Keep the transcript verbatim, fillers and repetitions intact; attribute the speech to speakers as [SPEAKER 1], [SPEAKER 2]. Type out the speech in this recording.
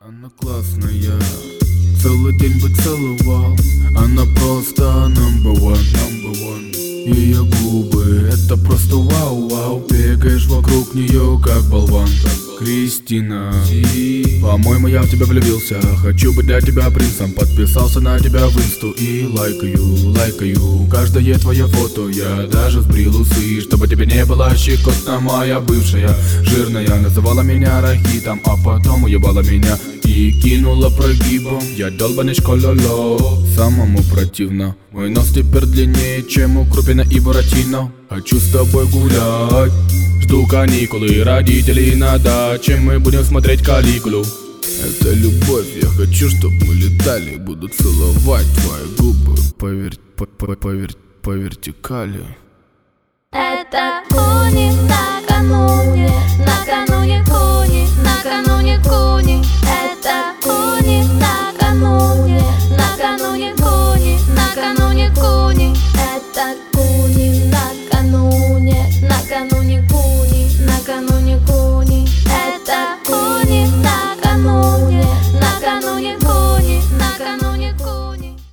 [SPEAKER 1] Она классная, целый день бы целовал. Она просто number one, number one. Ее губы, это просто вау-вау. Бегаешь вокруг нее, как болван. Кристина, по-моему, я в тебя влюбился. Хочу быть для тебя принцем. Подписался на тебя в инсту и лайкаю, лайкаю каждое твое фото. Я даже сбрил усы, чтобы тебе не было щекотно. Моя бывшая жирная называла меня рахитом, а потом уебала меня и кинула прогибом. Я долбаный школоло, самому противно. Мой нос теперь длиннее, чем у Крупина и Буратино. Хочу с тобой гулять, жду каникулы, родителей на даче, мы будем смотреть Калигулу. Это любовь, я хочу, чтобы мы летали. Буду целовать твои губы по, вер... по, по, по, вер... по вертикали.
[SPEAKER 2] Это куни, накануне, накануне куни, накануне куни. Это куни, накануне, накануне куни, накануне куни. Это